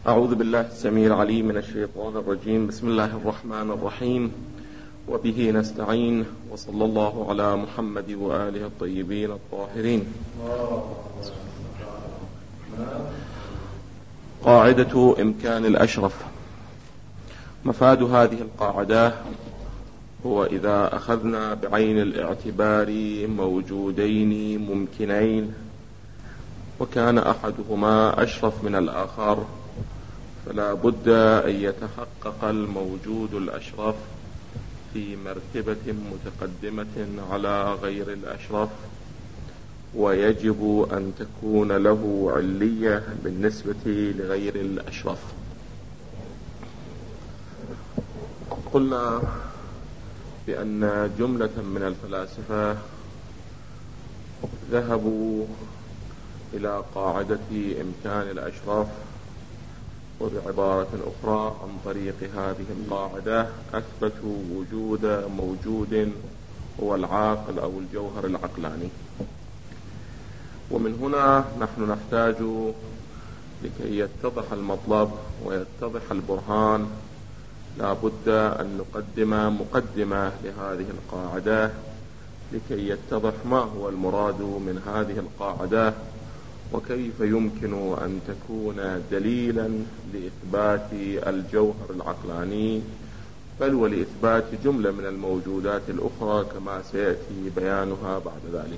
أعوذ بالله السميع العليم من الشيطان الرجيم. بسم الله الرحمن الرحيم، وبه نستعين، وصلى الله على محمد وآله الطيبين الطاهرين. قاعدة إمكان الأشرف. مفاد هذه القاعدة هو إذا أخذنا بعين الاعتبار موجودين ممكنين وكان أحدهما أشرف من الآخر، فلا بد أن يتحقق الموجود الأشرف في مرتبة متقدمة على غير الأشرف، ويجب أن تكون له علية بالنسبة لغير الأشرف. قلنا بأن جملة من الفلاسفة ذهبوا إلى قاعدة إمكان الأشرف، وبعبارة أخرى عن طريق هذه القاعدة أثبتوا وجود موجود هو العاقل أو الجوهر العقلاني. ومن هنا نحن نحتاج لكي يتضح المطلب ويتضح البرهان لا بد أن نقدم مقدمة لهذه القاعدة لكي يتضح ما هو المراد من هذه القاعدة، وكيف يمكن أن تكون دليلا لإثبات الجوهر العقلاني، بل ولإثبات جملة من الموجودات الأخرى كما سيأتي بيانها بعد ذلك.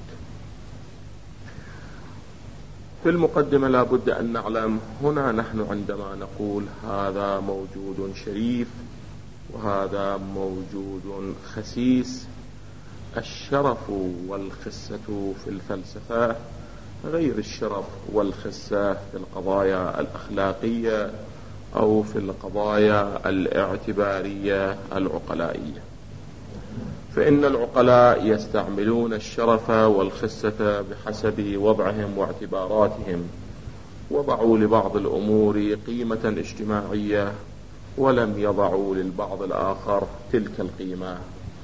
في المقدمة لا بد أن نعلم هنا نحن عندما نقول هذا موجود شريف وهذا موجود خسيس، الشرف والخسة في الفلسفة غير الشرف والخسة في القضايا الأخلاقية أو في القضايا الاعتبارية العقلائية. فإن العقلاء يستعملون الشرف والخسة بحسب وضعهم واعتباراتهم، وضعوا لبعض الأمور قيمة اجتماعية ولم يضعوا للبعض الآخر تلك القيمة،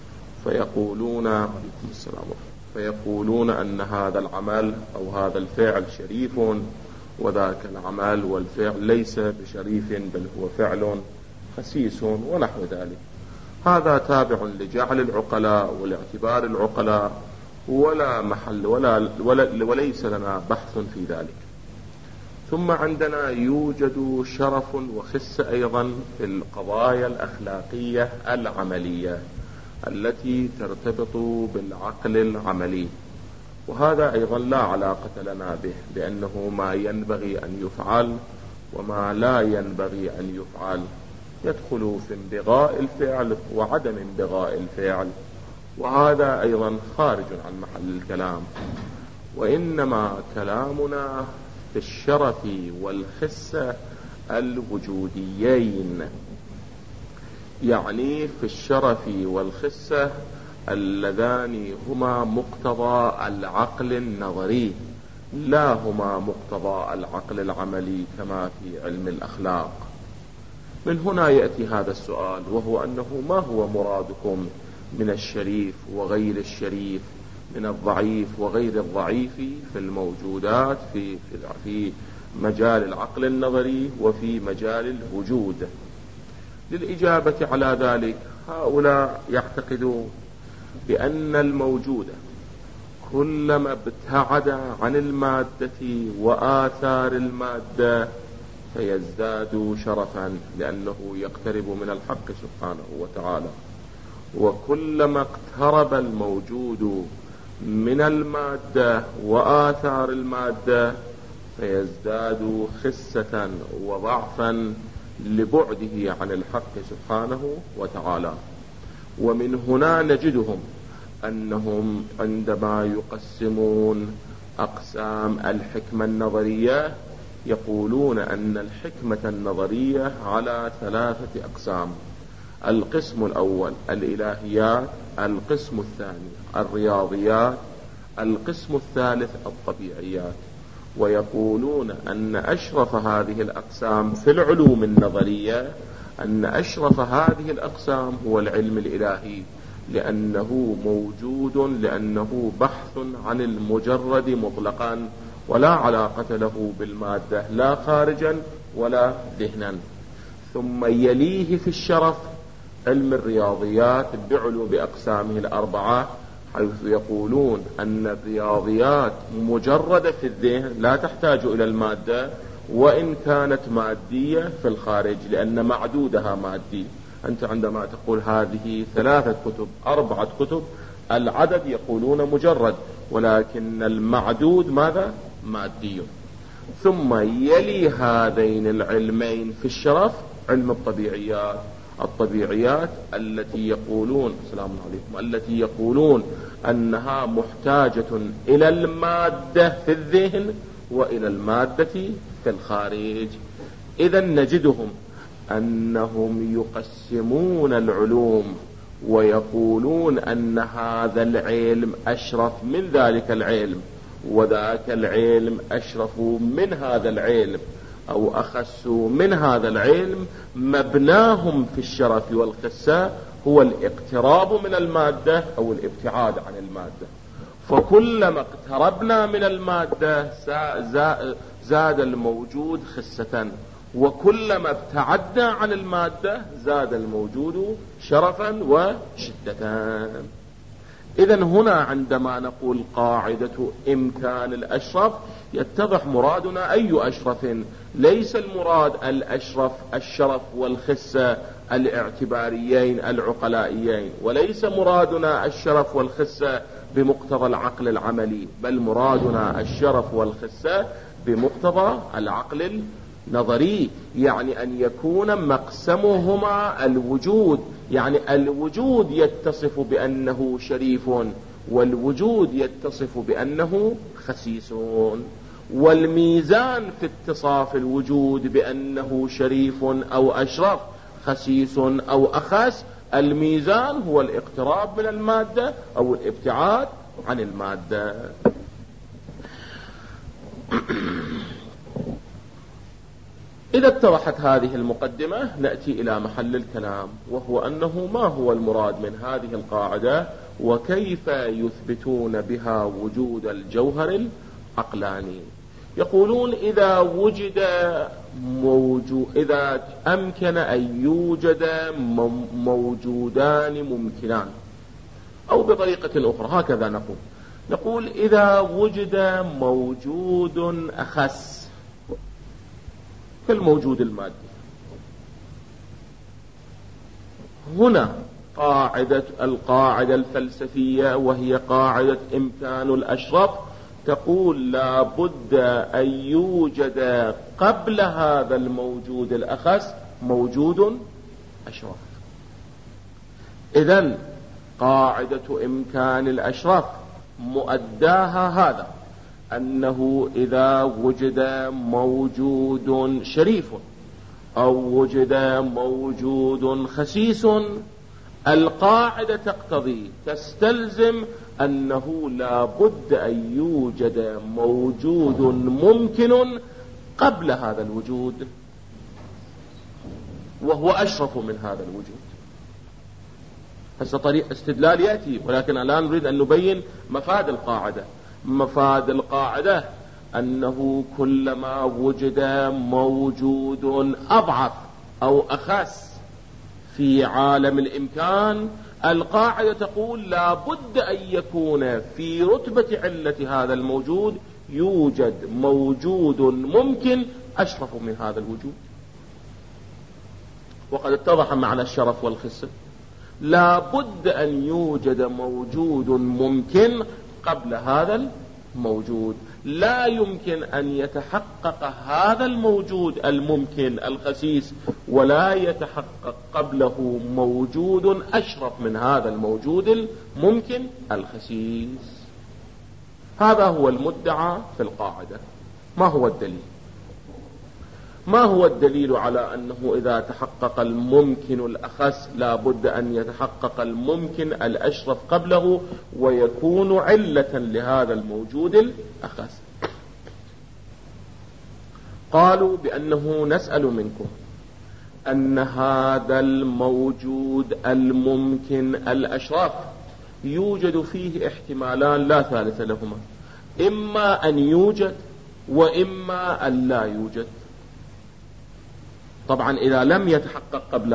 فيقولون أن هذا العمل أو هذا الفعل شريف، وذاك العمل والفعل ليس بشريف بل هو فعل خسيس ونحو ذلك. هذا تابع لجعل العقلاء والاعتبار العقلاء، ولا محل وليس لنا بحث في ذلك. ثم عندنا يوجد شرف وخسة أيضا في القضايا الأخلاقية العملية التي ترتبط بالعقل العملي، وهذا أيضا لا علاقة لنا به، لأنه ما ينبغي أن يفعل وما لا ينبغي أن يفعل يدخل في انبغاء الفعل وعدم انبغاء الفعل، وهذا أيضا خارج عن محل الكلام. وإنما كلامنا في الشرف والخسة الوجوديين، يعني في الشرف والخسة اللذان هما مقتضى العقل النظري لا هما مقتضى العقل العملي كما في علم الأخلاق. من هنا يأتي هذا السؤال، وهو أنه ما هو مرادكم من الشريف وغير الشريف، من الضعيف وغير الضعيف في الموجودات في مجال العقل النظري وفي مجال الوجود؟ للإجابة على ذلك هؤلاء يعتقدون بأن الموجود كلما ابتعد عن المادة وآثار المادة فيزداد شرفا، لأنه يقترب من الحق سبحانه وتعالى، وكلما اقترب الموجود من المادة وآثار المادة فيزداد خسة وضعفا لبعده عن الحق سبحانه وتعالى. ومن هنا نجدهم أنهم عندما يقسمون أقسام الحكمة النظرية يقولون أن الحكمة النظرية على 3 أقسام: القسم الأول الإلهيات، القسم الثاني الرياضيات، القسم الثالث الطبيعيات. ويقولون أن أشرف هذه الأقسام في العلوم النظرية، أن أشرف هذه الأقسام هو العلم الإلهي، لأنه موجود، لأنه بحث عن المجرد مطلقا ولا علاقة له بالمادة لا خارجا ولا ذهنا. ثم يليه في الشرف علم الرياضيات بعلو بأقسامه الأربعة، حيث يقولون أن الرياضيات مجردة في الذهن لا تحتاج إلى المادة، وإن كانت مادية في الخارج لأن معدودها مادي. أنت عندما تقول هذه 3 كتب 4 كتب، العدد يقولون مجرد، ولكن المعدود ماذا؟ مادي. ثم يلي هذين العلمين في الشرف علم الطبيعيات التي يقولون التي يقولون أنها محتاجة إلى المادة في الذهن وإلى المادة في الخارج. إذا نجدهم أنهم يقسمون العلوم ويقولون أن هذا العلم أشرف من ذلك العلم، وذاك العلم أشرف من هذا العلم أو أخص من هذا العلم. مبناهم في الشرف والخسة هو الاقتراب من المادة أو الابتعاد عن المادة. فكلما اقتربنا من المادة زاد الموجود خسة، وكلما ابتعدنا عن المادة زاد الموجود شرفا وشدة. إذن هنا عندما نقول قاعدة إمكان الأشرف يتضح مرادنا أي أشرف. ليس المراد الأشرف الشرف والخسة الاعتباريين العقلائيين، وليس مرادنا الشرف والخسة بمقتضى العقل العملي، بل مرادنا الشرف والخسة بمقتضى العقل النظري، يعني أن يكون مقسمهما الوجود، يعني الوجود يتصف بأنه شريف والوجود يتصف بأنه خسيس. والميزان في اتصاف الوجود بأنه شريف أو أشرف، خسيس أو أخس، الميزان هو الاقتراب من المادة أو الابتعاد عن المادة. إذا اتضحت هذه المقدمة نأتي إلى محل الكلام، وهو أنه ما هو المراد من هذه القاعدة وكيف يثبتون بها وجود الجوهر العقلاني. يقولون إذا أمكن أن يوجد موجودان ممكنان، أو بطريقة أخرى هكذا نقول إذا وجد موجود أخس كالموجود المادي. هنا القاعدة الفلسفية وهي قاعدة إمكان الأشرف تقول لا بد أن يوجد قبل هذا الموجود الأخس موجود أشرف. إذن قاعدة إمكان الأشرف مؤداها هذا، أنه إذا وجد موجود شريف أو وجد موجود خسيس، القاعدة تستلزم أنه لا بد أن يوجد موجود ممكن قبل هذا الوجود وهو أشرف من هذا الوجود. هذا طريق استدلال يأتي، ولكن الآن نريد أن نبين مفاد القاعدة. مفاد القاعدة أنه كلما وجد موجود أضعف أو أخس في عالم الإمكان، القاعدة تقول لا بد أن يكون في رتبة علة هذا الموجود يوجد موجود ممكن أشرف من هذا الوجود. وقد اتضح معنى الشرف والخسة. لا بد أن يوجد موجود ممكن قبل هذا الموجود. لا يمكن أن يتحقق هذا الموجود الممكن الخسيس ولا يتحقق قبله موجود أشرف من هذا الموجود الممكن الخسيس. هذا هو المدعى في القاعدة. ما هو الدليل؟ ما هو الدليل على أنه إذا تحقق الممكن الأخس لا بد أن يتحقق الممكن الأشرف قبله ويكون علة لهذا الموجود الأخس؟ قالوا بأنه نسأل منكم أن هذا الموجود الممكن الأشرف يوجد فيه احتمالان لا ثالث لهما، إما أن يوجد وإما أن لا يوجد. طبعا إذا لم يتحقق قبل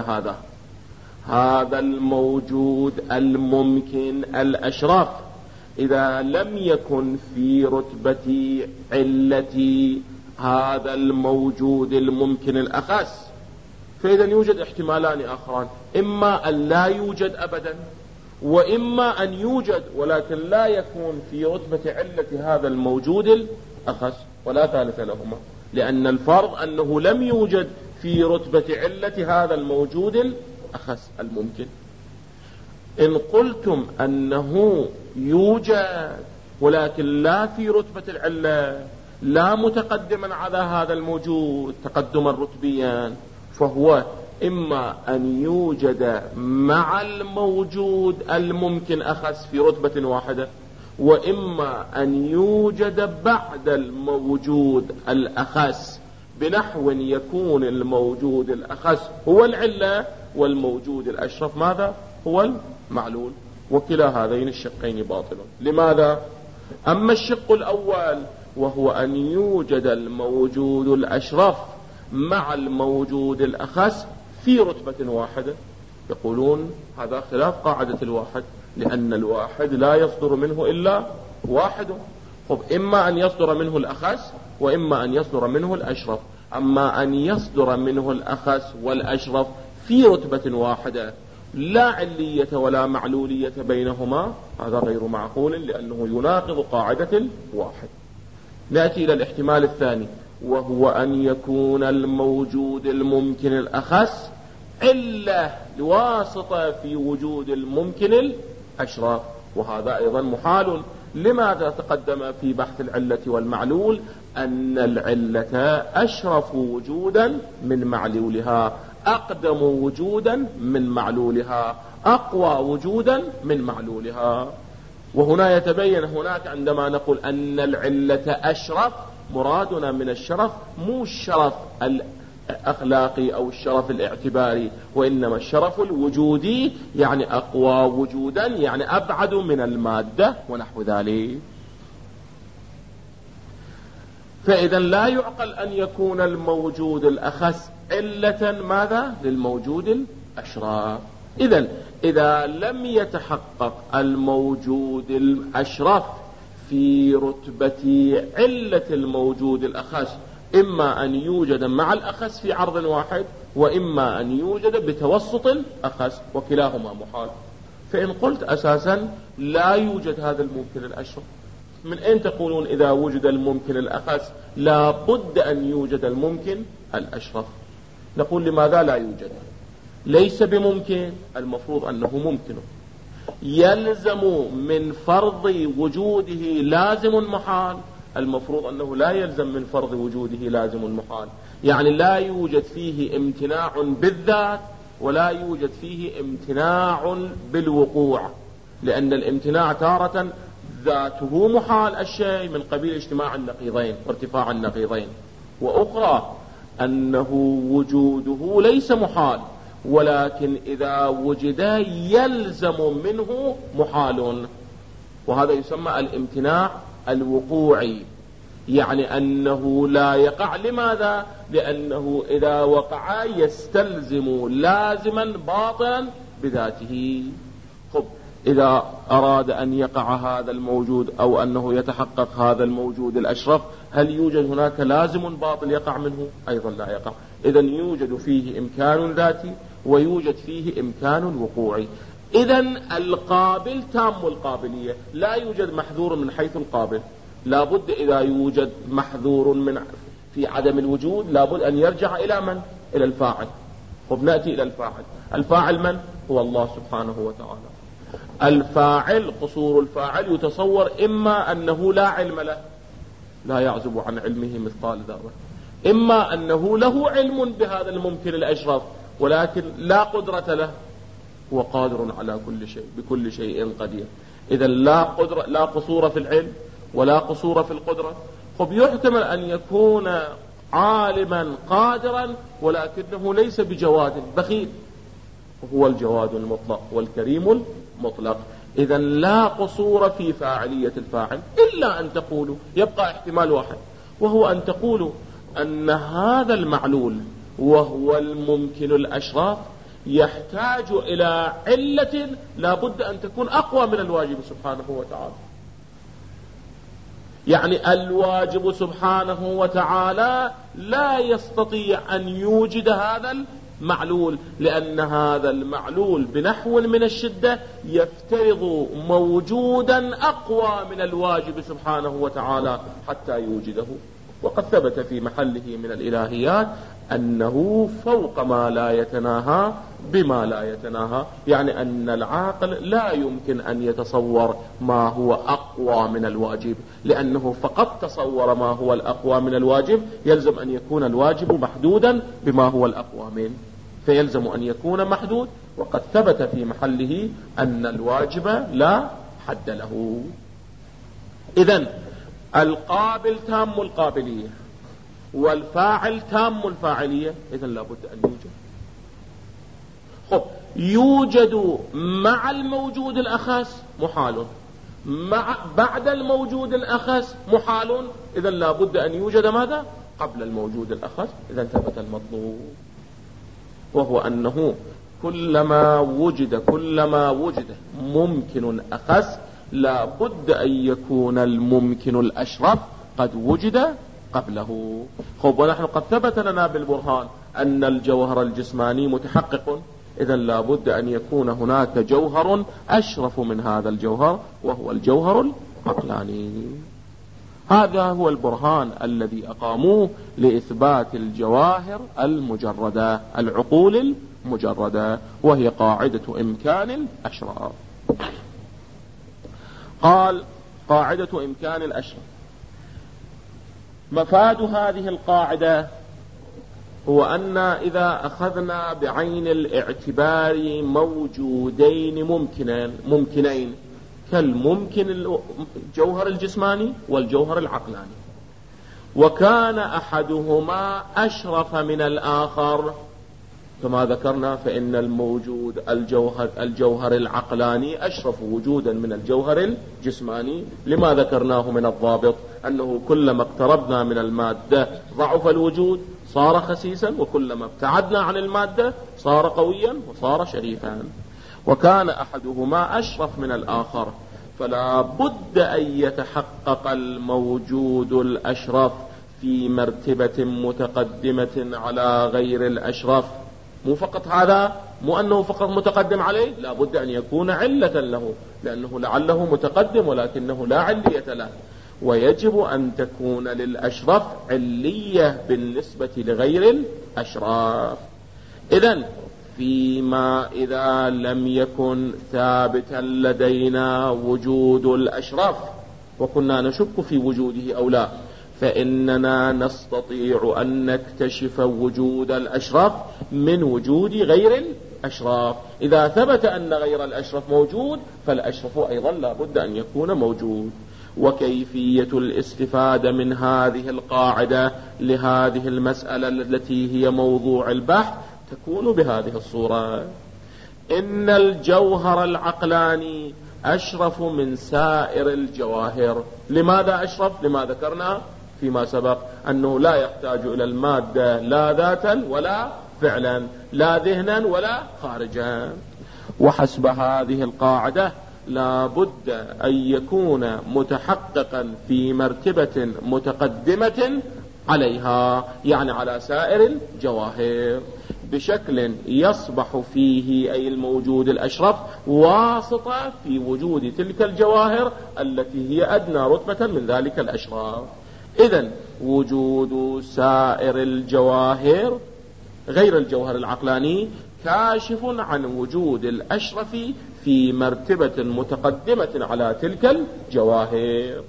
هذا الموجود الممكن الأشرف، إذا لم يكن في رتبة علة هذا الموجود الممكن الأخس، فإذا يوجد احتمالان آخران، إما أن لا يوجد أبدا، وإما أن يوجد ولكن لا يكون في رتبة علة هذا الموجود الأخس، ولا ثالث لهما، لأن الفرض أنه لم يوجد في رتبة علة هذا الموجود الأخس الممكن. إن قلتم أنه يوجد ولكن لا في رتبة العلة، لا متقدما على هذا الموجود تقدما رتبيا، فهو إما أن يوجد مع الموجود الممكن أخس في رتبة واحدة، وإما أن يوجد بعد الموجود الأخس، بنحو يكون الموجود الأخس هو العلة والموجود الأشرف ماذا؟ هو المعلول. وكلا هذين الشقين باطل. لماذا؟ أما الشق الأول وهو أن يوجد الموجود الأشرف مع الموجود الأخس في رتبة واحدة، يقولون هذا خلاف قاعدة الواحد، لأن الواحد لا يصدر منه إلا واحد. طب إما أن يصدر منه الأخس وإما أن يصدر منه الأشرف، أما أن يصدر منه الأخس والأشرف في رتبة واحدة لا علية ولا معلولية بينهما، هذا غير معقول، لأنه يناقض قاعدة الواحد. نأتي إلى الاحتمال الثاني، وهو أن يكون الموجود الممكن الأخس علة لواسطة في وجود الممكن الأشرف، وهذا أيضا محال. لماذا؟ تقدم في بحث العلة والمعلول أن العلة أشرف وجودا من معلولها، أقدم وجودا من معلولها، أقوى وجودا من معلولها. وهنا يتبين هناك عندما نقول أن العلة أشرف، مرادنا من الشرف مو الشرف الأخلاقي أو الشرف الاعتباري، وإنما الشرف الوجودي، يعني أقوى وجودا، يعني أبعد من المادة ونحو ذلك. فإذا لا يعقل أن يكون الموجود الأخس علة ماذا؟ للموجود الأشرف. إذا لم يتحقق الموجود الأشرف في رتبة علة الموجود الأخس، إما أن يوجد مع الأخس في عرض واحد، وإما أن يوجد بتوسط الأخس، وكلاهما محال. فإن قلت أساسا لا يوجد هذا الممكن الأشرف، من أين تقولون إذا وجد الممكن الأخس لا بد أن يوجد الممكن الأشرف؟ نقول لماذا لا يوجد؟ ليس بممكن، المفروض أنه ممكن. يلزم من فرض وجوده لازم محال، المفروض أنه لا يلزم من فرض وجوده لازم محال، يعني لا يوجد فيه امتناع بالذات ولا يوجد فيه امتناع بالوقوع، لأن الامتناع تارة ذاته محال الشيء من قبيل اجتماع النقيضين وارتفاع النقيضين، وأخرى أنه وجوده ليس محال، ولكن إذا وجد يلزم منه محال، وهذا يسمى الامتناع الوقوعي، يعني أنه لا يقع. لماذا؟ لأنه إذا وقع يستلزم لازما باطلا بذاته. خب إذا أراد أن يقع هذا الموجود أو أنه يتحقق هذا الموجود الأشرف، هل يوجد هناك لازم باطل يقع منه؟ أيضا لا يقع. إذن يوجد فيه إمكان ذاتي ويوجد فيه إمكان وقوعي. إذن القابل تام القابلية، لا يوجد محذور من حيث القابل، لابد إذا يوجد محذور من في عدم الوجود لابد أن يرجع إلى من؟ إلى الفاعل. وبنأتي إلى الفاعل. الفاعل من؟ هو الله سبحانه وتعالى. الفاعل، قصور الفاعل يتصور إما أنه لا علم له، لا يعزب عن علمه مثقال ذرة، إما أنه له علم بهذا الممكن الأشرف ولكن لا قدرة له، هو قادر على كل شيء، بكل شيء قدير. إذا لا قصور في العلم ولا قصور في القدرة. خب يحتمل أن يكون عالما قادرا ولكنه ليس بجواد، بخيل، وهو الجواد المطلق والكريم المطلق. إذا لا قصور في فاعلية الفاعل، إلا أن تقولوا، يبقى احتمال واحد، وهو أن تقولوا أن هذا المعلول وهو الممكن الأشرف يحتاج إلى علة لا بد أن تكون أقوى من الواجب سبحانه وتعالى. يعني الواجب سبحانه وتعالى لا يستطيع أن يوجد هذا المعلول، لأن هذا المعلول بنحو من الشدة يفترض موجودا أقوى من الواجب سبحانه وتعالى حتى يوجده. وقد ثبت في محله من الإلهيات أنه فوق ما لا يتناهى بما لا يتناهى، يعني أن العاقل لا يمكن أن يتصور ما هو أقوى من الواجب، لأنه فقط تصور ما هو الأقوى من الواجب يلزم أن يكون الواجب محدودا بما هو الأقوى منه، فيلزم أن يكون محدود. وقد ثبت في محله أن الواجب لا حد له. إذن القابل تام القابلية والفاعل تام الفاعلية، إذن لابد أن يوجد. يوجد مع الموجود الأخس محال، بعد الموجود الأخس محال، إذن لابد أن يوجد ماذا؟ قبل الموجود الأخس. إذن ثبت المطلوب، وهو أنه كلما وجد ممكن أخس لابد أن يكون الممكن الأشرف قد وجد قبله. ونحن قد ثبت لنا بالبرهان أن الجوهر الجسماني متحقق، إذن لابد أن يكون هناك جوهر أشرف من هذا الجوهر، وهو الجوهر العقلاني. هذا هو البرهان الذي أقاموه لإثبات الجواهر المجردة، العقول المجردة، وهي قاعدة إمكان الأشراف. قال قاعدة إمكان الأشرف. مفاد هذه القاعدة هو أن إذا أخذنا بعين الاعتبار موجودين ممكنين كالممكن الجوهر الجسماني والجوهر العقلاني، وكان أحدهما أشرف من الآخر كما ذكرنا، فإن الموجود الجوهر العقلاني أشرف وجودا من الجوهر الجسماني، لما ذكرناه من الضابط أنه كلما اقتربنا من المادة ضعف الوجود صار خسيسا، وكلما ابتعدنا عن المادة صار قويا وصار شريفا. وكان أحدهما أشرف من الآخر، فلا بد أن يتحقق الموجود الأشرف في مرتبة متقدمة على غير الأشرف. مو فقط هذا، مو أنه فقط متقدم عليه، لا بد أن يكون علة له، لأنه لعله متقدم ولكنه لا علية له. ويجب أن تكون للأشرف علية بالنسبة لغير الأشراف. إذن فيما إذا لم يكن ثابتا لدينا وجود الأشرف وكنا نشك في وجوده أو لا، فإننا نستطيع أن نكتشف وجود الأشرف من وجود غير الأشراف. إذا ثبت أن غير الأشرف موجود فالأشرف أيضا لا بد أن يكون موجود. وكيفية الاستفادة من هذه القاعدة لهذه المسألة التي هي موضوع البحث تكون بهذه الصورة: إن الجوهر العقلاني أشرف من سائر الجواهر. لماذا أشرف؟ لما ذكرنا فيما سبق أنه لا يحتاج إلى المادة لا ذاتا ولا فعلا، لا ذهنا ولا خارجا. وحسب هذه القاعدة لا بد أن يكون متحققا في مرتبة متقدمة عليها، يعني على سائر الجواهر، بشكل يصبح فيه أي الموجود الأشرف واسطة في وجود تلك الجواهر التي هي أدنى رتبة من ذلك الأشراف. إذن وجود سائر الجواهر غير الجوهر العقلاني كاشف عن وجود الأشرف في مرتبة متقدمة على تلك الجواهر.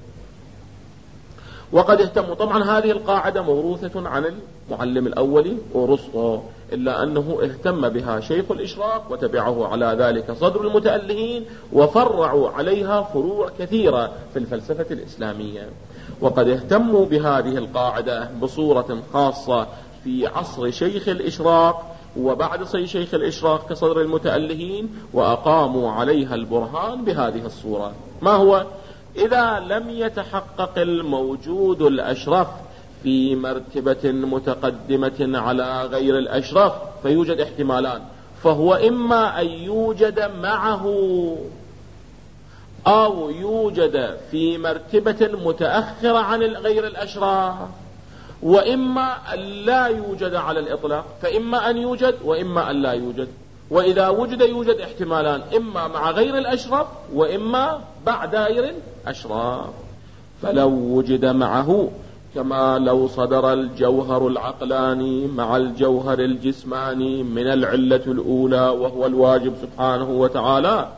وقد اهتموا، طبعا هذه القاعدة موروثة عن المعلم الأول أرسطو، إلا أنه اهتم بها شيخ الإشراق وتبعه على ذلك صدر المتألهين، وفرعوا عليها فروع كثيرة في الفلسفة الإسلامية. وقد اهتموا بهذه القاعدة بصورة خاصة في عصر شيخ الإشراق وبعد شيخ الإشراق كصدر المتألهين، وأقاموا عليها البرهان بهذه الصورة. ما هو؟ إذا لم يتحقق الموجود الأشرف في مرتبة متقدمة على غير الأشرف فيوجد احتمالان، فهو إما أن يوجد معه أو يوجد في مرتبة متأخرة عن غير الأشراف، وإما أن لا يوجد على الإطلاق، فإما أن يوجد وإما أن لا يوجد. وإذا وجد يوجد احتمالان، إما مع غير الأشراف وإما بعد غير الأشراف. فلو وجد معه كما لو صدر الجوهر العقلاني مع الجوهر الجسماني من العلة الأولى وهو الواجب سبحانه وتعالى،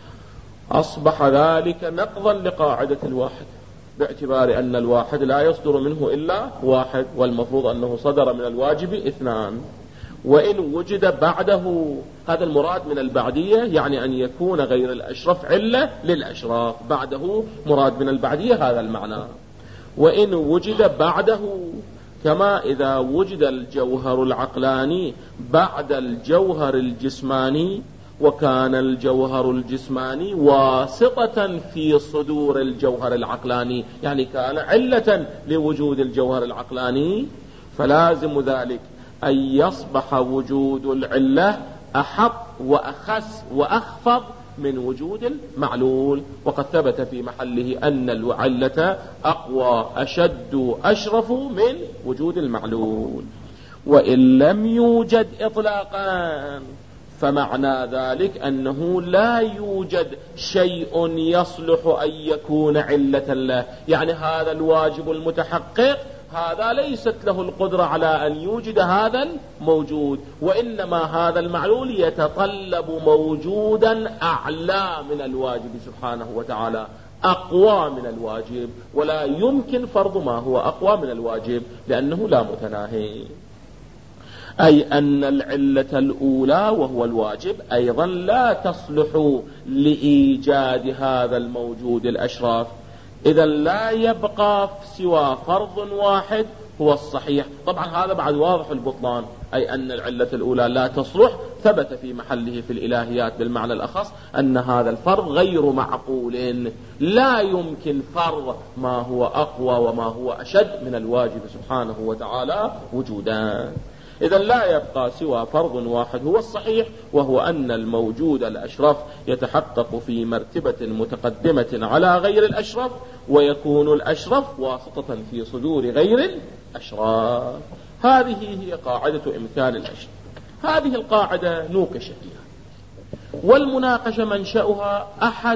أصبح ذلك نقضا لقاعدة الواحد، باعتبار أن الواحد لا يصدر منه إلا واحد، والمفروض أنه صدر من الواجب اثنان. وإن وجد بعده، هذا المراد من البعدية، يعني أن يكون غير الأشرف علة للأشراف، بعده مراد من البعدية هذا المعنى. وإن وجد بعده كما إذا وجد الجوهر العقلاني بعد الجوهر الجسماني، وكان الجوهر الجسماني واسطة في صدور الجوهر العقلاني، يعني كان علة لوجود الجوهر العقلاني، فلازم ذلك أن يصبح وجود العلة أحق وأخس وأخفض من وجود المعلول. وقد ثبت في محله أن العلة أقوى أشد أشرف من وجود المعلول. وإن لم يوجد إطلاقا فمعنى ذلك أنه لا يوجد شيء يصلح أن يكون علة له، يعني هذا الواجب المتحقق هذا ليست له القدرة على أن يوجد هذا الموجود، وإنما هذا المعلول يتطلب موجودا أعلى من الواجب سبحانه وتعالى، أقوى من الواجب، ولا يمكن فرض ما هو أقوى من الواجب لأنه لا متناهي. أي أن العلة الأولى وهو الواجب أيضا لا تصلح لإيجاد هذا الموجود الأشراف، إذا لا يبقى سوى فرض واحد هو الصحيح. طبعا هذا بعد واضح البطلان، أي أن العلة الأولى لا تصلح، ثبت في محله في الإلهيات بالمعنى الأخص أن هذا الفرض غير معقول، لا يمكن فرض ما هو أقوى وما هو أشد من الواجب سبحانه وتعالى وجودا. إذا لا يبقى سوى فرض واحد هو الصحيح، وهو أن الموجود الأشرف يتحقق في مرتبة متقدمة على غير الأشرف، ويكون الأشرف واسطة في صدور غير الأشراف. هذه هي قاعدة إمكان الأشرف. هذه القاعدة نوقش فيها، والمناقشة منشأها أحد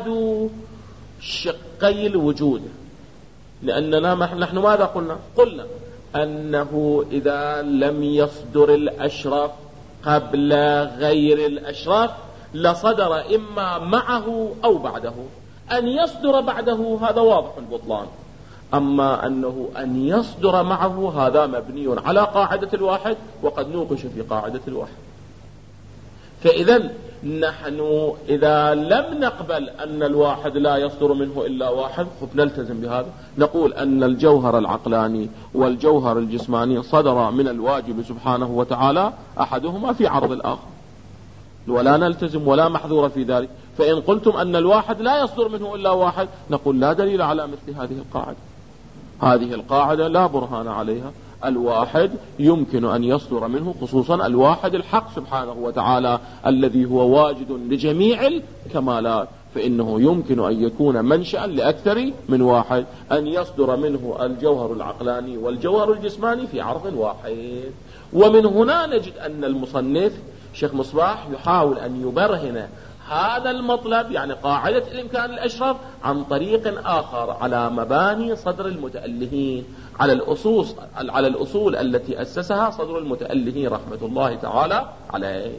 شقي الوجود، لأننا نحن ماذا قلنا أنه إذا لم يصدر الأشرف قبل غير الأشرف لصدر إما معه أو بعده. أن يصدر بعده هذا واضح البطلان، أما أنه أن يصدر معه هذا مبني على قاعدة الواحد، وقد نوقش في قاعدة الواحد. فإذا نحن إذا لم نقبل أن الواحد لا يصدر منه إلا واحد نلتزم بهذا، نقول أن الجوهر العقلاني والجوهر الجسماني صدر من الواجب سبحانه وتعالى أحدهما في عرض الآخر، ولا نلتزم ولا محذور في ذلك. فإن قلتم أن الواحد لا يصدر منه إلا واحد نقول لا دليل على مثل هذه القاعدة. هذه القاعدة لا برهان عليها، الواحد يمكن أن يصدر منه، خصوصا الواحد الحق سبحانه وتعالى الذي هو واجد لجميع الكمالات، فإنه يمكن أن يكون منشأ لأكثر من واحد، أن يصدر منه الجوهر العقلاني والجوهر الجسماني في عرض واحد. ومن هنا نجد أن المصنف شيخ مصباح يحاول أن يبرهن هذا المطلب، يعني قاعدة الإمكان الأشرف، عن طريق آخر على مباني صدر المتألهين، على الأصول التي أسسها صدر المتألهين رحمة الله تعالى عليه.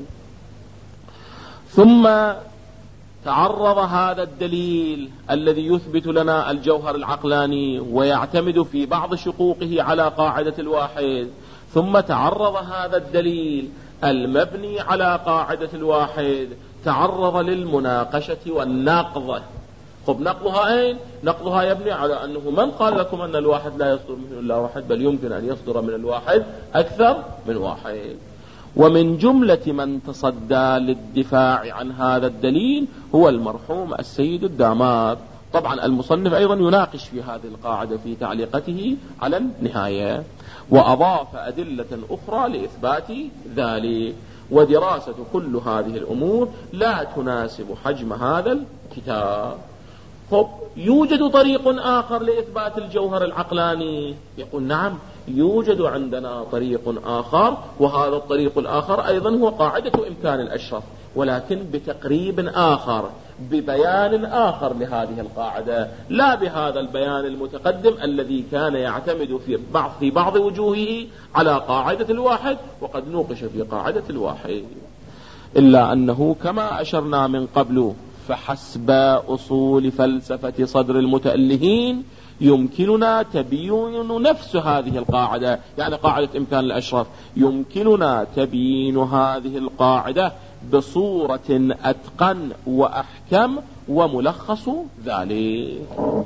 ثم تعرض هذا الدليل الذي يثبت لنا الجوهر العقلاني ويعتمد في بعض شقوقه على قاعدة الواحد، ثم تعرض هذا الدليل المبني على قاعدة الواحد تعرض للمناقشة والنقض. خب نقضها أين؟ نقضها يبني على أنه من قال لكم أن الواحد لا يصدر منه إلا واحد، بل يمكن أن يصدر من الواحد أكثر من واحد. ومن جملة من تصدى للدفاع عن هذا الدليل هو المرحوم السيد الداماد طبعا المصنف أيضا يناقش في هذه القاعدة في تعليقته على النهاية، وأضاف أدلة أخرى لإثبات ذلك، ودراسة كل هذه الأمور لا تناسب حجم هذا الكتاب. يوجد طريق آخر لإثبات الجوهر العقلاني؟ يقول نعم، يوجد عندنا طريق آخر، وهذا الطريق الآخر أيضا هو قاعدة إمكان الأشرف، ولكن بتقريب آخر، ببيان آخر لهذه القاعدة، لا بهذا البيان المتقدم الذي كان يعتمد في بعض وجوهه على قاعدة الواحد، وقد نوقش في قاعدة الواحد. إلا أنه كما أشرنا من قبل، فحسب أصول فلسفة صدر المتألهين يمكننا تبيين نفس هذه القاعدة، يعني قاعدة إمكان الأشرف، يمكننا تبيين هذه القاعدة بصورة أتقن وأحكم، وملخص ذلك.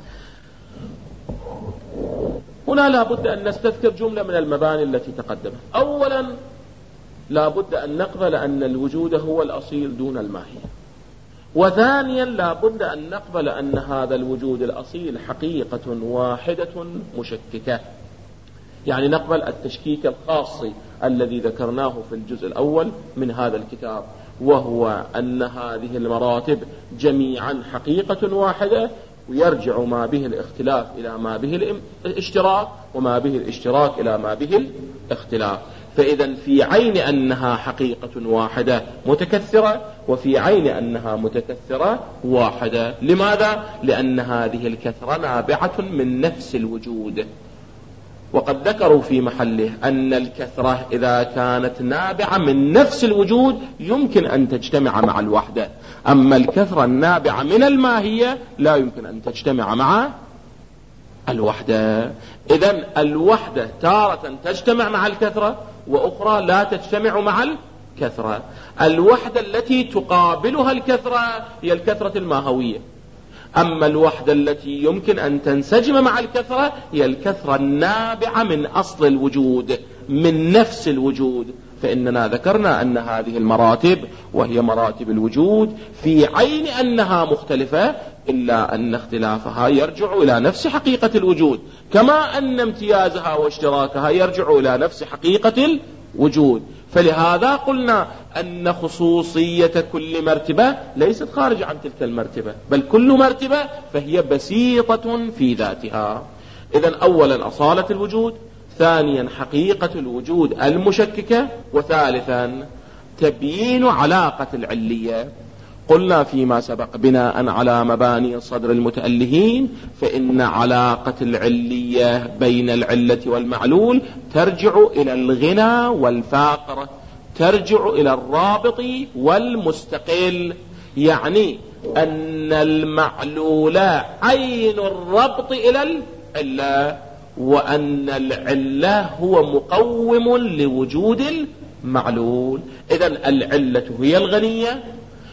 هنا لا بد أن نستذكر جملة من المباني التي تقدمت. أولا لا بد أن نقبل أن الوجود هو الأصيل دون الماهية، وثانيا لا بد أن نقبل أن هذا الوجود الأصيل حقيقة واحدة مشككة، يعني نقبل التشكيك الخاص الذي ذكرناه في الجزء الأول من هذا الكتاب، وهو أن هذه المراتب جميعا حقيقة واحدة، ويرجع ما به الاختلاف إلى ما به الاشتراك، وما به الاشتراك إلى ما به الاختلاف. فإذا في عين أنها حقيقة واحدة متكثرة، وفي عين أنها متكثرة واحدة. لماذا؟ لأن هذه الكثرة نابعة من نفس الوجود، وقد ذكروا في محله أن الكثرة إذا كانت نابعة من نفس الوجود يمكن أن تجتمع مع الوحدة، أما الكثرة النابعة من الماهية لا يمكن أن تجتمع مع الوحدة. إذن الوحدة تارة تجتمع مع الكثرة، وأخرى لا تجتمع مع الكثرة. الوحدة التي تقابلها الكثرة هي الكثرة الماهوية، أما الوحدة التي يمكن أن تنسجم مع الكثرة هي الكثرة النابعة من أصل الوجود، من نفس الوجود. فإننا ذكرنا أن هذه المراتب وهي مراتب الوجود في عين أنها مختلفة، إلا أن اختلافها يرجع إلى نفس حقيقة الوجود، كما أن امتيازها واشتراكها يرجع إلى نفس حقيقة الوجود. فلهذا قلنا أن خصوصية كل مرتبة ليست خارج عن تلك المرتبة، بل كل مرتبة فهي بسيطة في ذاتها. إذن أولا أصالة الوجود، ثانيا حقيقة الوجود المشككة، وثالثا تبيين علاقة العلية. قلنا فيما سبق بناء على مباني صدر المتألهين فإن علاقة العلية بين العلة والمعلول ترجع إلى الغنى والفاقر، ترجع إلى الرابط والمستقل، يعني أن المعلول عين الربط إلى العلة، وأن العلة هو مقوم لوجود المعلول. إذن العلة هي الغنية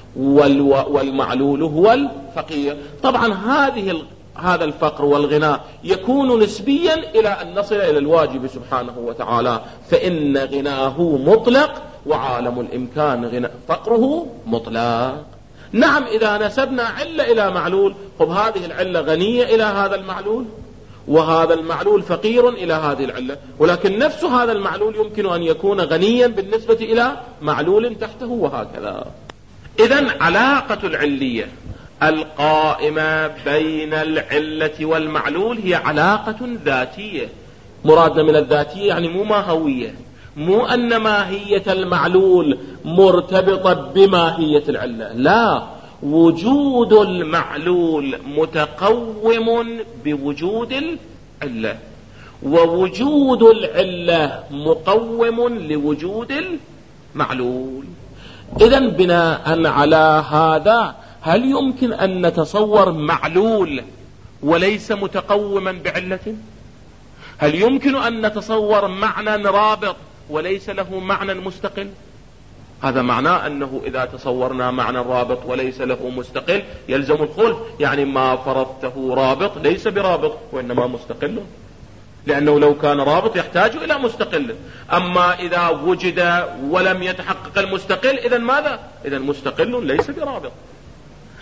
والمعلول هو الفقير. طبعا هذا الفقر والغناء يكون نسبيا إلى أن نصل إلى الواجب سبحانه وتعالى، فإن غناه مطلق وعالم الإمكان فقره مطلق. نعم إذا نسبنا علة إلى معلول، طب هذه العلة غنية إلى هذا المعلول، وهذا المعلول فقير إلى هذه العلة، ولكن نفس هذا المعلول يمكن أن يكون غنيا بالنسبة إلى معلول تحته، وهكذا. إذن علاقة العلية القائمة بين العلة والمعلول هي علاقة ذاتية. مرادنا من الذاتية يعني مو ماهوية، مو أن ماهية المعلول مرتبطة بماهية العلة، لا، وجود المعلول متقوم بوجود العلة، ووجود العلة مقوم لوجود المعلول. إذن بناء على هذا هل يمكن أن نتصور معلول وليس متقوما بعلة؟ هل يمكن أن نتصور معنى رابط وليس له معنى مستقل؟ هذا معناه أنه إذا تصورنا معنى رابط وليس له مستقل يلزم الخلف، يعني ما فرضته رابط ليس برابط وإنما مستقل، لأنه لو كان رابط يحتاج إلى مستقل. أما إذا وجد ولم يتحقق المستقل إذن ماذا؟ إذن مستقل ليس برابط.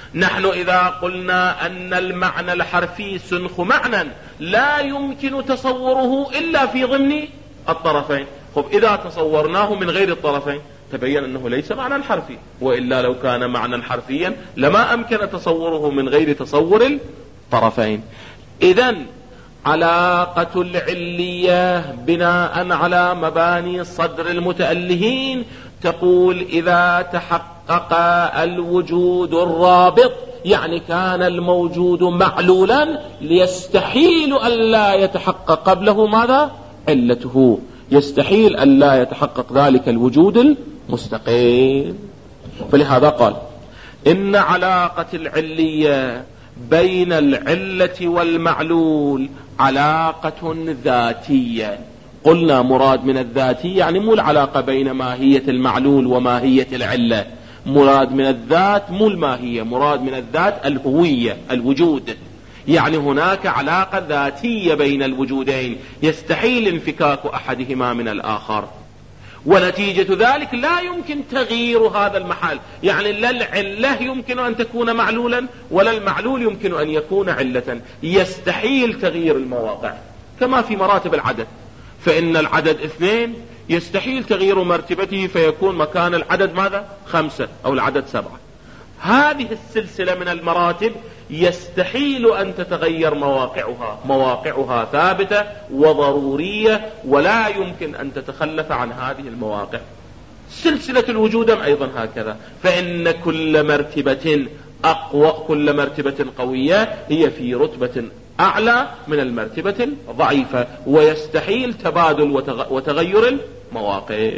نحن إذا قلنا أن المعنى الحرفي سنخ معنى لا يمكن تصوره إلا في ضمن الطرفين. خب إذا تصورناه من غير الطرفين تبين أنه ليس معنى حرفي، وإلا لو كان معنى حرفيا لما أمكن تصوره من غير تصور الطرفين. إذن علاقة العلية بناء على مباني صدر المتألهين تقول إذا تحقق الوجود الرابط، يعني كان الموجود معلولا ليستحيل أن لا يتحقق قبله ماذا؟ علته، يستحيل أن لا يتحقق ذلك الوجود المستقل. فلهذا قال إن علاقة العلية بين العلة والمعلول علاقة ذاتية. قلنا مراد من الذاتية يعني مو العلاقة بين ماهية المعلول وماهية العلة، مراد من الذات مو الماهية، مراد من الذات الهوية الوجود، يعني هناك علاقة ذاتية بين الوجودين يستحيل انفكاك أحدهما من الآخر، ونتيجة ذلك لا يمكن تغيير هذا المحل، يعني لا العلة يمكن أن تكون معلولا ولا المعلول يمكن أن يكون علة، يستحيل تغيير المواقع. كما في مراتب العدد، فإن العدد 2 يستحيل تغيير مرتبته فيكون مكان العدد ماذا؟ 5 أو العدد 7. هذه السلسلة من المراتب يستحيل أن تتغير مواقعها ثابتة وضرورية ولا يمكن أن تتخلف عن هذه المواقع. سلسلة الوجود أيضا هكذا، فإن كل مرتبة أقوى، كل مرتبة قوية هي في رتبة أعلى من المرتبة الضعيفة، ويستحيل تبادل وتغير المواقع.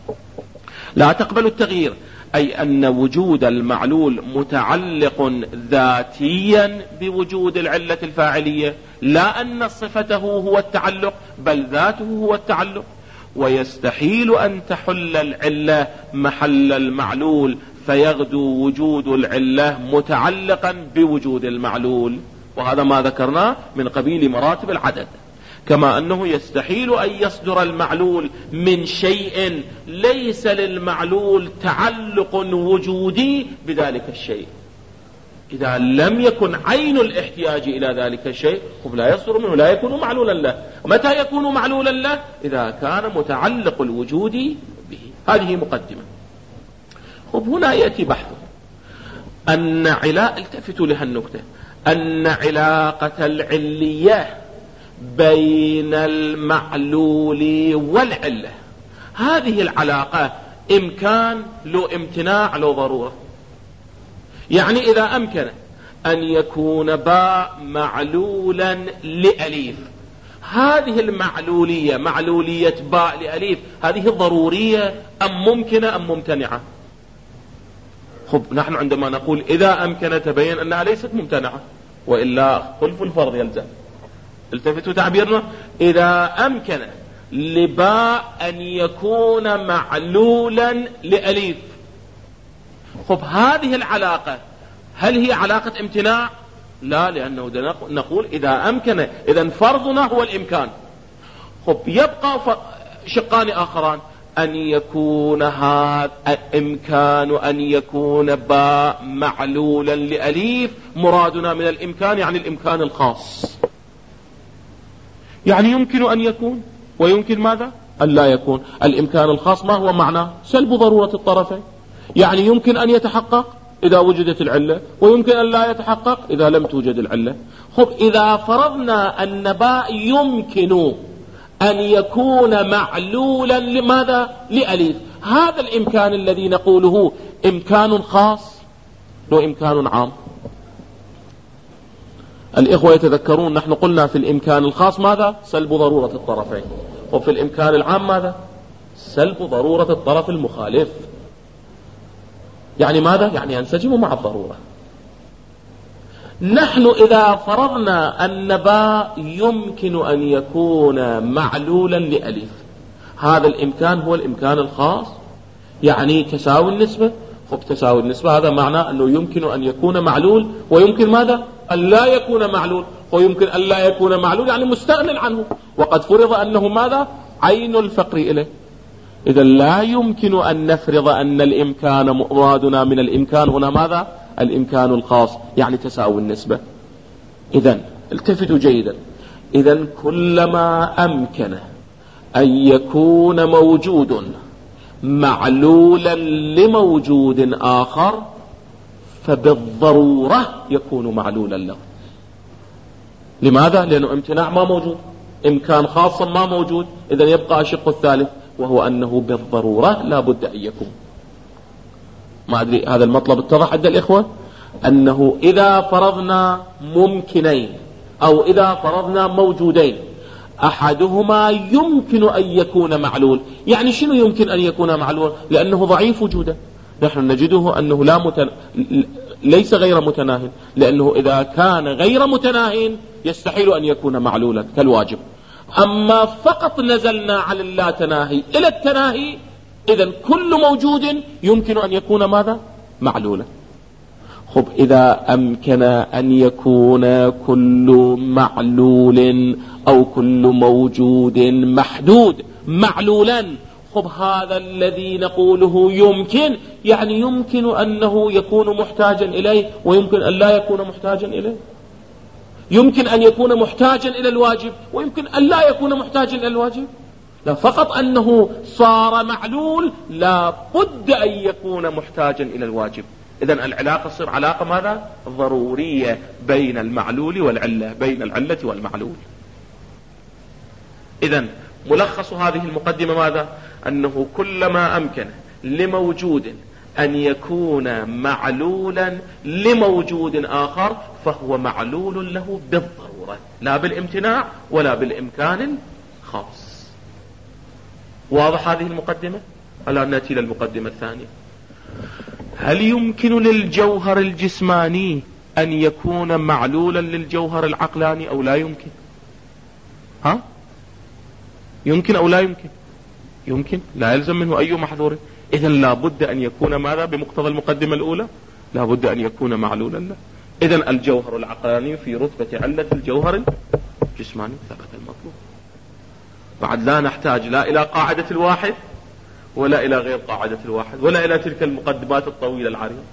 لا تقبل التغيير، أي أن وجود المعلول متعلق ذاتيا بوجود العلة الفاعلية، لا أن صفته هو التعلق بل ذاته هو التعلق، ويستحيل أن تحل العلة محل المعلول فيغدو وجود العلة متعلقا بوجود المعلول، وهذا ما ذكرناه من قبيل مراتب العدد. كما أنه يستحيل أن يصدر المعلول من شيء ليس للمعلول تعلق وجودي بذلك الشيء، إذا لم يكن عين الاحتياج إلى ذلك الشيء لا يصدر منه، لا يكون معلولا له. متى يكون معلولا له؟ إذا كان متعلق الوجود به. هذه مقدمة. هنا يأتي بحثه أن التفتوا لها النكتة، أن علاقة العلية بين المعلول والعلة، هذه العلاقة إمكان لو امتناع لو ضرورة. يعني إذا أمكن أن يكون باء معلولا لأليف، هذه المعلولية معلولية باء لأليف هذه ضرورية أم ممكنة أم ممتنعة؟ خب نحن عندما نقول إذا أمكن تبين أنها ليست ممتنعة، وإلا خلف الفرض يلزم. التفتوا تعبيرنا، إذا أمكن لباء أن يكون معلولا لأليف. خب هذه العلاقة هل هي علاقة امتناع؟ لا، لأنه نقول إذا أمكن، إذن فرضنا هو الإمكان. خب يبقى شقان آخران، أن يكون هذا إمكان أن يكون باء معلولا لأليف، مرادنا من الإمكان يعني الإمكان الخاص، يعني يمكن أن يكون ويمكن ماذا؟ أن لا يكون. الإمكان الخاص ما هو معناه؟ سلب ضرورة الطرفين، يعني يمكن أن يتحقق إذا وجدت العلة ويمكن أن لا يتحقق إذا لم توجد العلة. خب إذا فرضنا أن باء يمكن أن يكون معلولا لماذا؟ لأليف، هذا الإمكان الذي نقوله إمكان خاص لو إمكان عام. الإخوة يتذكرون نحن قلنا في الإمكان الخاص ماذا؟ سلب ضرورة الطرفين، وفي الإمكان العام ماذا؟ سلب ضرورة الطرف المخالف. يعني ماذا؟ يعني ينسجم مع الضرورة. نحن إذا فرضنا أن باء يمكن أن يكون معلولا لألف، هذا الإمكان هو الإمكان الخاص، يعني تساوي النسبة. خب تساوي النسبة هذا معناه أنه يمكن أن يكون معلول ويمكن ماذا؟ أن لا يكون معلول، ويمكن أن لا يكون معلول يعني مستغنى عنه، وقد فرض أنه ماذا؟ عين الفقر إليه. إذا لا يمكن أن نفرض أن الإمكان، مرادنا من الإمكان هنا ماذا؟ الإمكان الخاص يعني تساوي النسبة. إذن التفتوا جيدا، إذن كلما أمكن أن يكون موجود معلولا لموجود آخر فبالضرورة يكون معلولا له. لماذا؟ لأنه امتناع ما موجود، إمكان خاص ما موجود، إذن يبقى الشق الثالث وهو أنه بالضرورة لا بد أن يكون. ما أدري هذا المطلب اتضح عند الإخوة؟ أنه إذا فرضنا ممكنين أو إذا فرضنا موجودين أحدهما يمكن أن يكون معلول، يعني شنو يمكن أن يكون معلول؟ لأنه ضعيف وجودا، نحن نجده أنه ليس غير متناهٍ، لأنه إذا كان غير متناهٍ يستحيل أن يكون معلولا كالواجب. أما فقط نزلنا على اللا تناهي إلى التناهي، إذن كل موجود يمكن أن يكون ماذا؟ معلولا. خب إذا أمكن أن يكون كل معلول أو كل موجود محدود معلولا، خب هذا الذي نقوله يمكن، يعني يمكن أنه يكون محتاجا إليه ويمكن أن لا يكون محتاجا إليه، يمكن أن يكون محتاجا إلى الواجب ويمكن أن لا يكون محتاجا إلى الواجب. لا فقط أنه صار معلول لا بد أن يكون محتاجا إلى الواجب. إذن العلاقة تصير علاقة ماذا؟ ضرورية بين المعلول والعلة، بين العلة والمعلول. إذن ملخص هذه المقدمة ماذا؟ أنه كلما أمكن لموجود أن يكون معلولا لموجود آخر فهو معلول له بالضرورة، لا بالامتناع ولا بالإمكان الخاص. واضح هذه المقدمة؟ الآن نأتي للمقدمة الثانية. هل يمكن للجوهر الجسماني أن يكون معلولا للجوهر العقلاني أو لا يمكن؟ يمكن أو لا يمكن؟ يمكن، لا يلزم منه أي محظور. إذن لا بد أن يكون ماذا بمقتضى المقدمة الأولى؟ لا بد أن يكون معلولا له. إذن الجوهر العقلاني في رتبة علة الجوهر الجسماني، ثبت المطلوب. بعد لا نحتاج لا إلى قاعدة الواحد ولا إلى غير قاعدة الواحد ولا إلى تلك المقدمات الطويلة العريضة.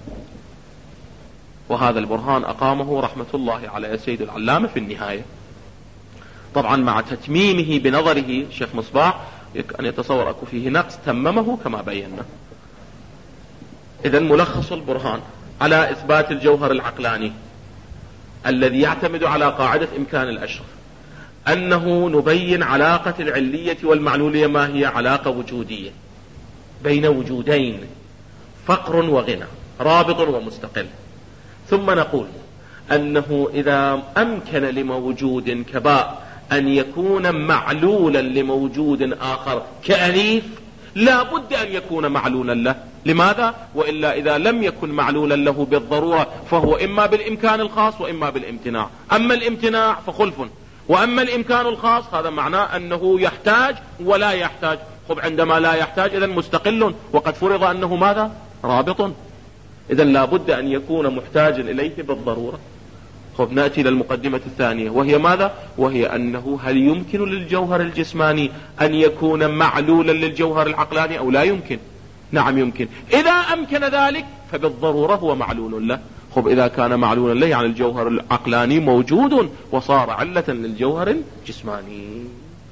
وهذا البرهان أقامه رحمة الله على سيد العلامة في النهاية، طبعا مع تتميمه بنظره شيخ مصباح أن يتصور أكو فيه نقص تممه كما بينا. إذن ملخص البرهان على إثبات الجوهر العقلاني الذي يعتمد على قاعدة إمكان الأشرف أنه نبين علاقة العلية والمعلولية ما هي علاقة وجودية بين وجودين، فقر وغنى، رابط ومستقل. ثم نقول أنه إذا أمكن لموجود كباء أن يكون معلولا لموجود آخر كأليف لا بد أن يكون معلولا له. لماذا؟ وإلا إذا لم يكن معلولا له بالضرورة فهو إما بالإمكان الخاص وإما بالامتناع. أما الامتناع فخلف، وأما الإمكان الخاص هذا معناه أنه يحتاج ولا يحتاج. خب عندما لا يحتاج إذن مستقل، وقد فرض أنه ماذا؟ رابط. إذن لا بد أن يكون محتاجا إليه بالضرورة. خب نأتي للمقدمة الثانية وهي ماذا؟ وهي أنه هل يمكن للجوهر الجسماني أن يكون معلولا للجوهر العقلاني أو لا يمكن؟ نعم يمكن. إذا أمكن ذلك فبالضرورة هو معلول له. خب إذا كان معلولا له يعني الجوهر العقلاني موجود وصار علة للجوهر الجسماني.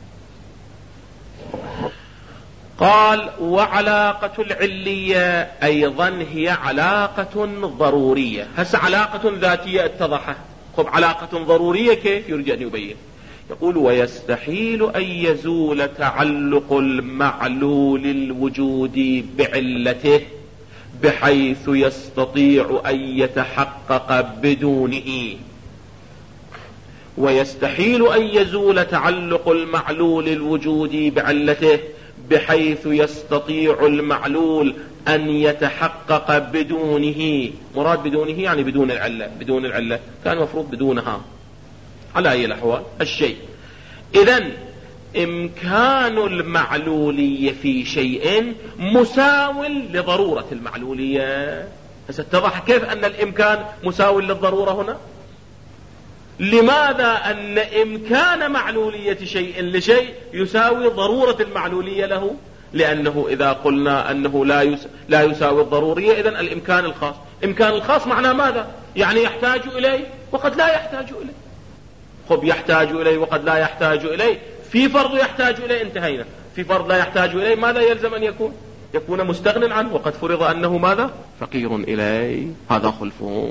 قال وعلاقة العلية أيضا هي علاقة ضرورية. هس علاقة ذاتية اتضحت. خب علاقة ضرورية كيف؟ يرجع أن يبين. يقول ويستحيل أن يزول تعلق المعلول الوجودي بعلته بحيث يستطيع أن يتحقق بدونه. ويستحيل أن يزول تعلق المعلول الوجودي بعلته بحيث يستطيع المعلول أن يتحقق بدونه. مراد بدونه يعني بدون العلة. بدون العلة كان مفروض بدونها على أي الأحوال الشيء. إذن إمكان المعلولية في شيء مساو لضرورة المعلولية. ستتضح كيف أن الإمكان مساو للضرورة هنا. لماذا أن إمكان معلولية شيء لشيء يساوي ضرورة المعلولية له؟ لأنه إذا قلنا أنه لا يساوي الضرورية إذن الإمكان الخاص إمكان الخاص معناه ماذا؟ يعني يحتاج إليه وقد لا يحتاج إليه. خب يحتاج إليه وقد لا يحتاج إليه، في فرض يحتاج إليه انتهينا، في فرض لا يحتاج إليه ماذا يلزم أن يكون مستغن عنه، وقد فرض أنه ماذا؟ فقير إليه، هذا خلفه.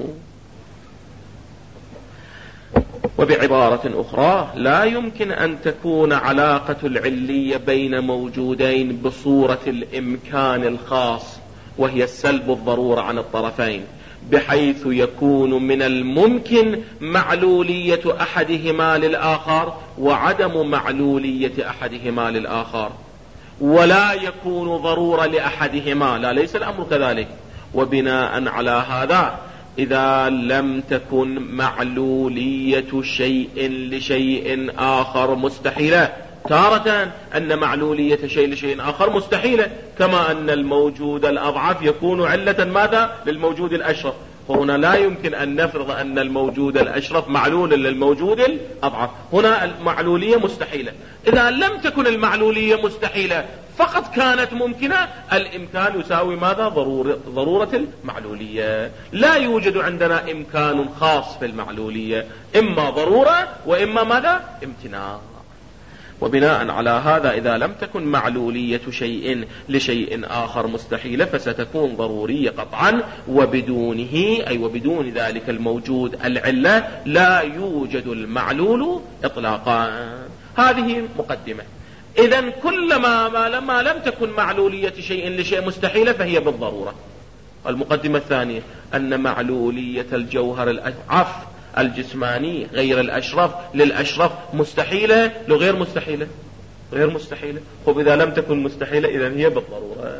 وبعبارة أخرى لا يمكن أن تكون علاقة العلية بين موجودين بصورة الإمكان الخاص، وهي السلب الضرورة عن الطرفين، بحيث يكون من الممكن معلولية أحدهما للآخر وعدم معلولية أحدهما للآخر، ولا يكون ضرورة لأحدهما، لا ليس الأمر كذلك. وبناء على هذا إذا لم تكن معلولية شيء لشيء آخر مستحيلة، تارة أن معلولية شيء لشيء آخر مستحيلة، كما أن الموجود الأضعف يكون علة ماذا؟ للموجود الأشرف. هنا لا يمكن أن نفرض أن الموجود الأشرف معلول للموجود الأضعف، هنا المعلولية مستحيلة. إذا لم تكن المعلولية مستحيلة فقط كانت ممكنة، الإمكان يساوي ماذا؟ ضرورة المعلولية. لا يوجد عندنا إمكان خاص في المعلولية، إما ضرورة وإما ماذا؟ امتناع. وبناء على هذا إذا لم تكن معلولية شيء لشيء آخر مستحيلة فستكون ضرورية قطعا، وبدونه أي وبدون ذلك الموجود العلة لا يوجد المعلول إطلاقا. هذه مقدمة. إذن كلما ما لم تكن معلولية شيء لشيء مستحيلة فهي بالضرورة. المقدمة الثانية أن معلولية الجوهر الأضعف الجسماني غير الأشرف للأشرف مستحيلة لغير مستحيلة، غير مستحيلة. خب إذا لم تكن مستحيلة إذن هي بالضرورة.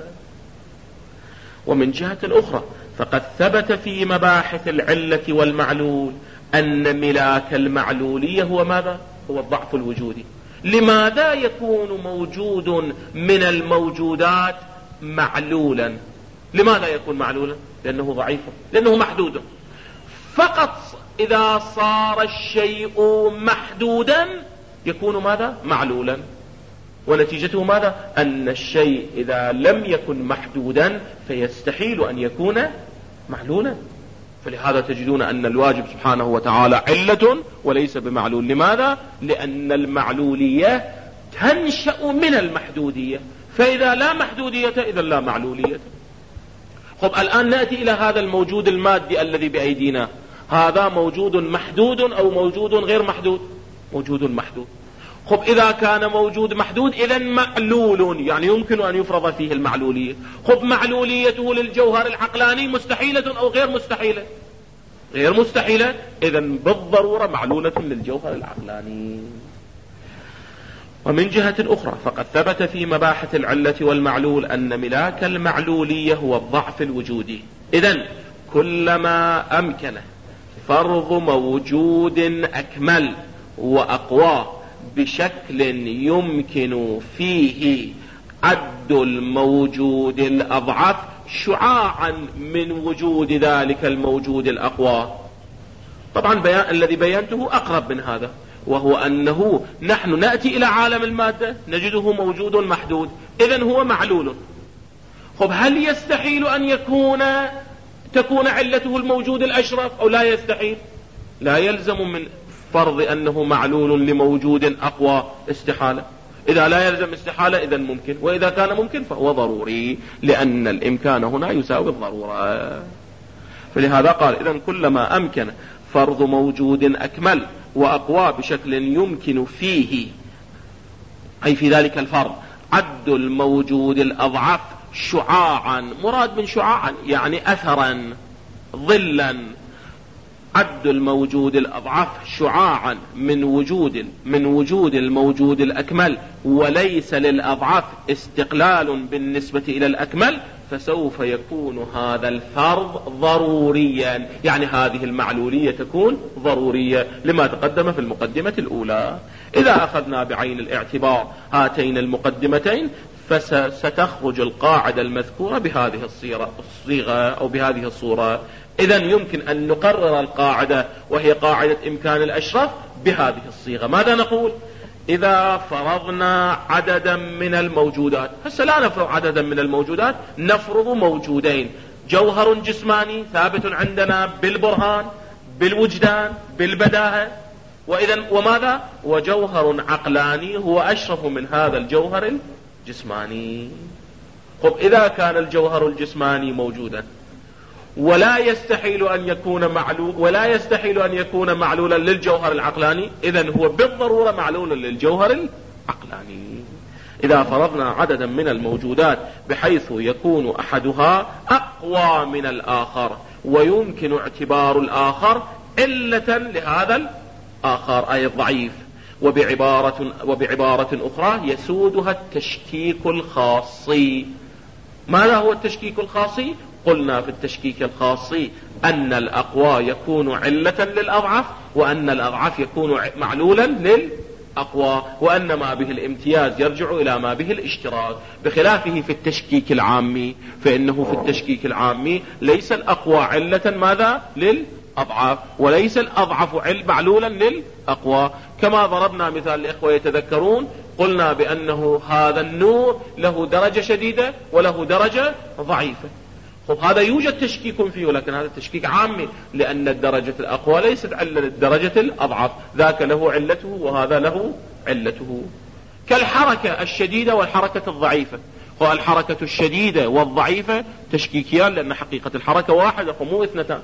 ومن جهة أخرى فقد ثبت في مباحث العلة والمعلول أن ملاك المعلولية هو ماذا؟ هو الضعف الوجودي. لماذا يكون موجود من الموجودات معلولا؟ لماذا يكون معلولا؟ لأنه ضعيف، لأنه محدود. فقط إذا صار الشيء محدودا يكون ماذا؟ معلولا. ونتيجته ماذا؟ أن الشيء إذا لم يكن محدودا فيستحيل أن يكون معلولا. فلهذا تجدون أن الواجب سبحانه وتعالى علة وليس بمعلول. لماذا؟ لأن المعلولية تنشأ من المحدودية، فإذا لا محدودية إذا لا معلولية. خب الآن نأتي إلى هذا الموجود المادي الذي بأيدينا، هذا موجود محدود أو موجود غير محدود؟ موجود محدود. خب إذا كان موجود محدود إذن معلول، يعني يمكن أن يفرض فيه المعلولية. خب معلوليته للجوهر العقلاني مستحيلة أو غير مستحيلة؟ غير مستحيلة، إذن بالضرورة معلولة للجوهر العقلاني. ومن جهة أخرى فقد ثبت في مباحث العلة والمعلول أن ملاك المعلولية هو الضعف الوجودي. إذن كلما أمكن فرض موجود أكمل وأقوى بشكل يمكن فيه عد الموجود الأضعف شعاعا من وجود ذلك الموجود الأقوى. طبعا الذي بينته أقرب من هذا، وهو أنه نحن نأتي إلى عالم المادة نجده موجود محدود، إذن هو معلول. خب هل يستحيل أن تكون علته الموجود الأشرف أو لا يستحيل؟ لا يلزم من فرض أنه معلول لموجود أقوى استحالة. إذا لا يلزم استحالة إذن ممكن، وإذا كان ممكن فهو ضروري، لأن الإمكان هنا يساوي الضرورة. فلهذا قال إذن كلما أمكن فرض موجود أكمل وأقوى بشكل يمكن فيه، أي في ذلك الفرض، عد الموجود الأضعف شعاعا. مراد من شعاعا يعني أثرا ظلا. عد الموجود الأضعف شعاعا من وجود الموجود الأكمل، وليس للأضعف استقلال بالنسبة إلى الأكمل، فسوف يكون هذا الفرض ضروريا، يعني هذه المعلولية تكون ضرورية لما تقدم في المقدمة الأولى. إذا أخذنا بعين الاعتبار هاتين المقدمتين فستخرج القاعدة المذكورة بهذه الصيغة أو بهذه الصورة. إذن يمكن أن نقرر القاعدة وهي قاعدة إمكان الأشرف بهذه الصيغة. ماذا نقول؟ إذا فرضنا عددا من الموجودات، هسه لا نفرض عددا من الموجودات، نفرض موجودين. جوهر جسماني ثابت عندنا بالبرهان بالوجدان بالبداهة، وماذا؟ وجوهر عقلاني هو أشرف من هذا الجوهر الجسماني. خب إذا كان الجوهر الجسماني موجودا ولا يستحيل أن يكون معلولا للجوهر العقلاني، إذن هو بالضرورة معلولا للجوهر العقلاني. إذا فرضنا عددا من الموجودات بحيث يكون أحدها أقوى من الآخر ويمكن اعتبار الآخر علة لهذا الآخر أي الضعيف، وبعبارة أخرى يسودها التشكيك الخاصي. ماذا هو التشكيك الخاصي؟ قلنا في التشكيك الخاصي أن الأقوى يكون علة للأضعف، وأن الأضعف يكون معلولا للأقوى، وأن ما به الامتياز يرجع إلى ما به الاشتراك، بخلافه في التشكيك العامي، فإنه في التشكيك العامي ليس الأقوى علة ماذا؟ للأضعف، وليس الأضعف معلولا للأقوى. كما ضربنا مثال الإخوة يتذكرون، قلنا بأنه هذا النور له درجة شديدة وله درجة ضعيفة. خب هذا يوجد تشكيك فيه، ولكن هذا التشكيك عامي، لأن الدرجة الأقوى ليست علة للدرجة الأضعف، ذاك له علته وهذا له علته. كالحركة الشديدة والحركة الضعيفة، والحركة الشديدة والضعيفة تشكيكيان، لأن حقيقة الحركة واحدة ومو اثنتان،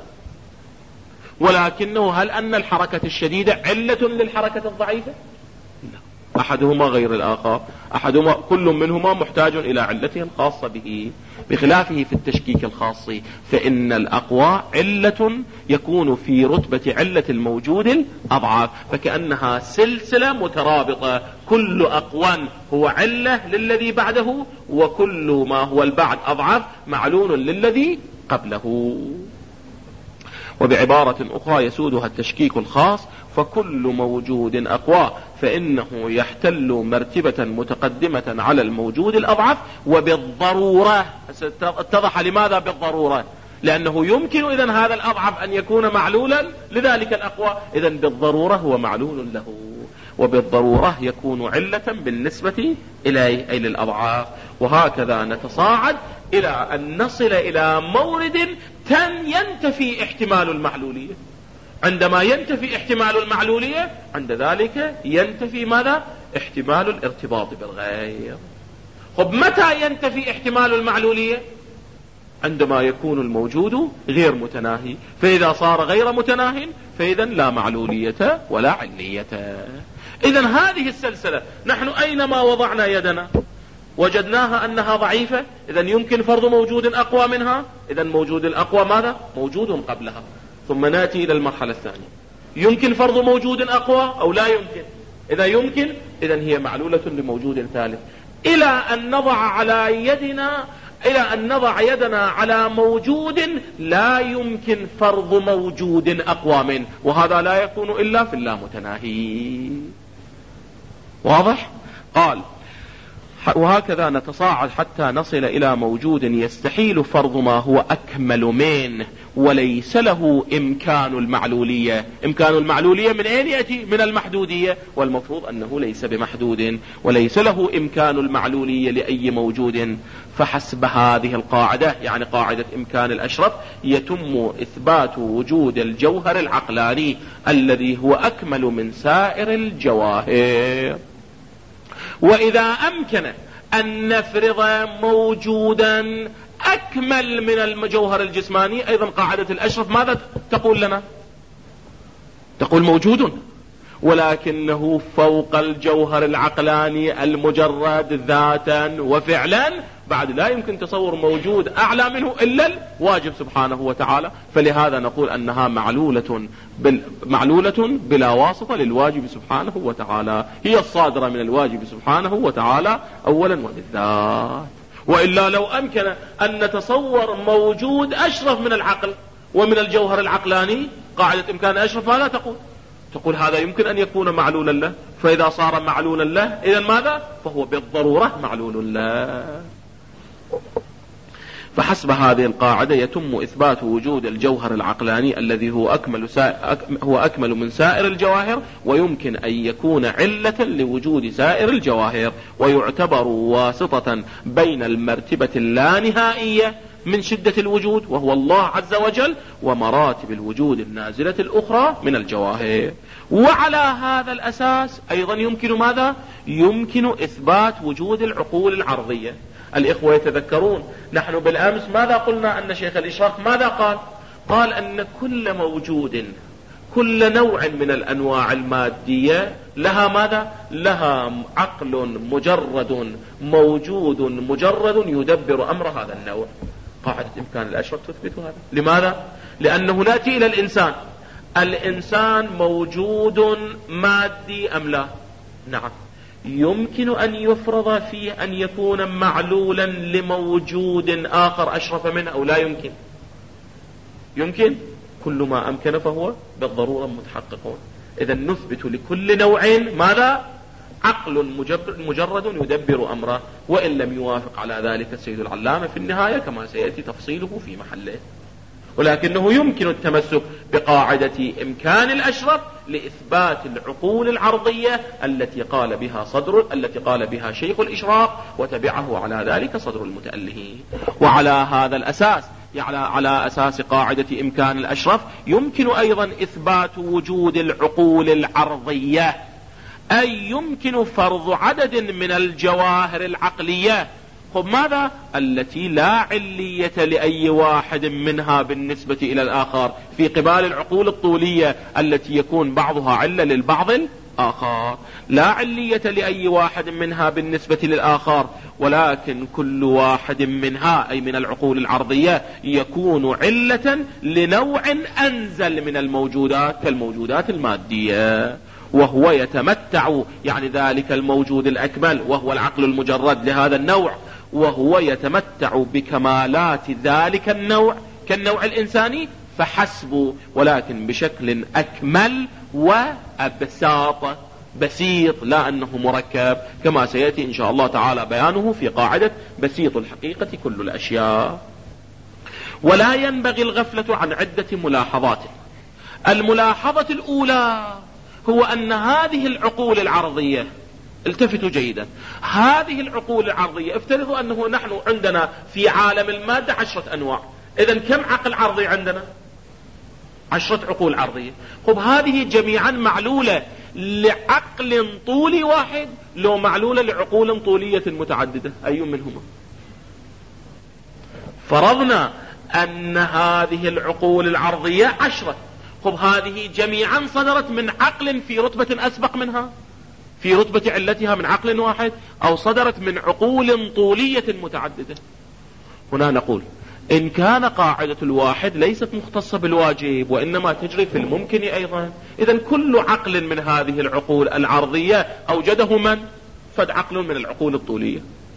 ولكنه هل أن الحركة الشديدة علة للحركة الضعيفة؟ لا، أحدهما غير الآخر، كل منهما محتاج إلى علته الخاصة به، بخلافه في التشكيك الخاصي فإن الأقوى علة يكون في رتبة علة الموجود الأضعف، فكأنها سلسلة مترابطة، كل أقوى هو علة للذي بعده، وكل ما هو البعد أضعف معلول للذي قبله. وبعبارة أخرى يسودها التشكيك الخاص، فكل موجود أقوى فإنه يحتل مرتبة متقدمة على الموجود الأضعف، وبالضرورة. اتضح لماذا بالضرورة؟ لأنه يمكن إذن هذا الأضعف أن يكون معلولا لذلك الأقوى، إذن بالضرورة هو معلول له، وبالضرورة يكون علة بالنسبة إليه أي للأضعاف. وهكذا نتصاعد إلى أن نصل إلى مورد ينتفي احتمال المعلولية. عندما ينتفي احتمال المعلولية، عند ذلك ينتفي ماذا؟ احتمال الارتباط بالغير. خب متى ينتفي احتمال المعلولية؟ عندما يكون الموجود غير متناهي، فإذا صار غير متناهي فإذا لا معلولية ولا علية. إذن هذه السلسلة نحن أينما وضعنا يدنا وجدناها أنها ضعيفة، إذن يمكن فرض موجود أقوى منها، إذن موجود الأقوى ماذا؟ موجود قبلها. ثم نأتي إلى المرحلة الثانية، يمكن فرض موجود أقوى أو لا يمكن؟ إذا يمكن إذن هي معلولة لموجود ثالث، إلى أن نضع يدنا على موجود لا يمكن فرض موجود أقوى منه، وهذا لا يكون إلا في اللامتناهي. واضح؟ قال وهكذا نتصاعد حتى نصل إلى موجود يستحيل فرض ما هو أكمل منه وليس له إمكان المعلولية. إمكان المعلولية من أين يأتي؟ من المحدودية، والمفروض أنه ليس بمحدود، وليس له إمكان المعلولية لأي موجود. فحسب هذه القاعدة، يعني قاعدة إمكان الأشرف، يتم إثبات وجود الجوهر العقلاني الذي هو أكمل من سائر الجواهر. وإذا أمكن أن نفرض موجودا أكمل من الجوهر الجسماني، أيضا قاعدة الأشرف ماذا تقول لنا؟ تقول موجود ولكنه فوق الجوهر العقلاني المجرد ذاتا وفعلا، بعد لا يمكن تصور موجود أعلى منه إلا الواجب سبحانه وتعالى. فلهذا نقول أنها معلولة بلا واسطة للواجب سبحانه وتعالى، هي الصادرة من الواجب سبحانه وتعالى أولا وبالذات. وإلا لو أمكن أن نتصور موجود أشرف من العقل ومن الجوهر العقلاني، قاعدة إمكان أشرف ماذا تقول؟ تقول هذا يمكن أن يكون معلولا له، فإذا صار معلولا له إذن ماذا؟ فهو بالضرورة معلول له. فحسب هذه القاعدة يتم إثبات وجود الجوهر العقلاني الذي هو أكمل من سائر الجواهر، ويمكن أن يكون علة لوجود سائر الجواهر، ويعتبر واسطة بين المرتبة اللانهائية من شدة الوجود وهو الله عز وجل، ومراتب الوجود النازلة الأخرى من الجواهر. وعلى هذا الأساس أيضا يمكن ماذا؟ يمكن إثبات وجود العقول العرضية. الإخوة يتذكرون نحن بالأمس ماذا قلنا؟ أن شيخ الإشراق ماذا قال؟ قال أن كل موجود، كل نوع من الأنواع المادية لها ماذا؟ لها عقل مجرد موجود مجرد يدبر أمر هذا النوع. قاعدة إمكان الأشرف تثبت هذا. لماذا؟ لأنه نأتي إلى الإنسان. الإنسان موجود مادي أم لا؟ نعم. يمكن أن يفرض فيه أن يكون معلولا لموجود آخر أشرف منه أو لا يمكن؟ يمكن. كل ما أمكن فهو بالضرورة متحقق. إذا نثبت لكل نوع ماذا؟ عقل مجرد يدبر أمره، وإن لم يوافق على ذلك السيد العلامة في النهاية كما سيأتي تفصيله في محله. ولكنه يمكن التمسك بقاعدة إمكان الأشرف لإثبات العقول العرضية التي قال بها شيخ الإشراق وتبعه على ذلك صدر المتألهين. وعلى هذا الأساس، على أساس قاعدة إمكان الأشرف، يمكن أيضا إثبات وجود العقول العرضية، أي يمكن فرض عدد من الجواهر العقلية ماذا؟ التي لا علية لأي واحد منها بالنسبة إلى الآخر، في قبال العقول الطولية التي يكون بعضها علة للبعض الآخر. لا علية لأي واحد منها بالنسبة للآخر، ولكن كل واحد منها أي من العقول العرضية يكون علة لنوع أنزل من الموجودات كالموجودات المادية، وهو يتمتع، يعني ذلك الموجود الأكمل وهو العقل المجرد لهذا النوع، وهو يتمتع بكمالات ذلك النوع كالنوع الإنساني فحسب، ولكن بشكل أكمل وأبساط، بسيط، لا أنه مركب، كما سيأتي إن شاء الله تعالى بيانه في قاعدة بسيط الحقيقة كل الأشياء. ولا ينبغي الغفلة عن عدة ملاحظات. الملاحظة الأولى هو أن هذه العقول العرضية، التفتوا جيدا، هذه العقول العرضية افترضوا أنه نحن عندنا في عالم المادة 10 أنواع، إذن كم عقل عرضي عندنا؟ 10 عقول عرضية. خب هذه جميعا معلولة لعقل طولي واحد لو معلولة لعقول طولية متعددة؟ أي منهما؟ فرضنا أن هذه العقول العرضية 10. خب هذه جميعا صدرت من عقل في رتبة أسبق منها، في رتبة علتها من عقل واحد، أو صدرت من عقول طولية متعددة. هنا نقول إن كان قاعدة الواحد ليست مختصة بالواجب وإنما تجري في الممكن أيضا، إذن كل عقل من هذه العقول العرضية أوجده من؟ فد عقل من العقول الطولية.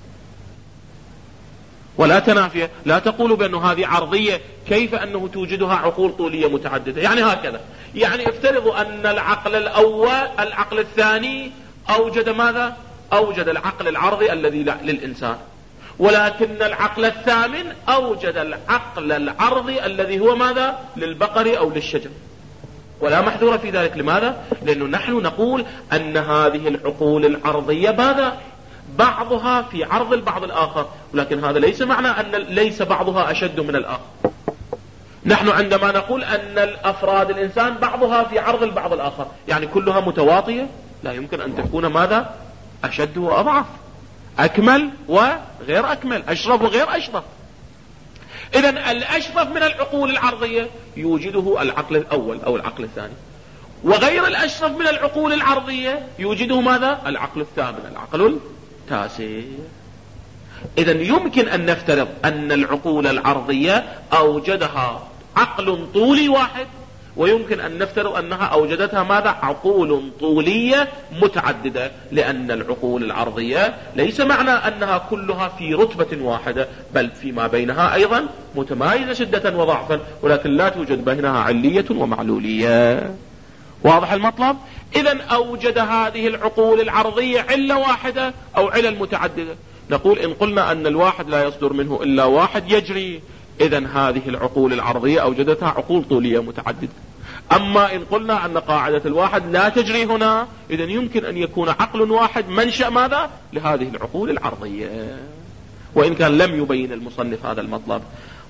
ولا تنافي، لا تقول بأن هذه عرضية كيف أنه توجدها عقول طولية متعددة. يعني هكذا، يعني افترضوا أن العقل الأول العقل الثاني أوجد ماذا؟ أوجد العقل العرضي الذي للإنسان، ولكن العقل الثامن أوجد العقل العرضي الذي هو ماذا؟ للبقر أو للشجر. ولا محذور في ذلك. لماذا؟ لأنه نحن نقول أن هذه العقول العرضية ماذا؟ بعضها في عرض البعض الآخر، ولكن هذا ليس معنى أن ليس بعضها أشد من الآخر. نحن عندما نقول أن الأفراد الإنسان بعضها في عرض البعض الآخر، يعني كلها متواطية؟ لا يمكن أن تكون ماذا؟ أشد وأضعف، أكمل وغير أكمل، أشرف وغير أشرف. إذن الأشرف من العقول العرضية يوجده العقل الأول أو العقل الثاني، وغير الأشرف من العقول العرضية يوجده ماذا؟ العقل الثامن، العقل التاسع. إذن يمكن أن نفترض أن العقول العرضية أوجدها عقل طولي واحد، ويمكن أن نفترض أنها أوجدتها ماذا؟ عقول طولية متعددة، لأن العقول العرضية ليس معنى أنها كلها في رتبة واحدة، بل فيما بينها أيضا متمايزة شدة وضعفا، ولكن لا توجد بينها علية ومعلولية. واضح المطلب؟ إذن أوجد هذه العقول العرضية علة واحدة أو علل متعددة. نقول إن قلنا أن الواحد لا يصدر منه إلا واحد يجري، إذن هذه العقول العرضية أوجدتها عقول طولية متعددة. أما إن قلنا أن قاعدة الواحد لا تجري هنا، إذن يمكن أن يكون عقل واحد منشأ ماذا؟ لهذه العقول العرضية، وإن كان لم يبين المصنف هذا المطلب.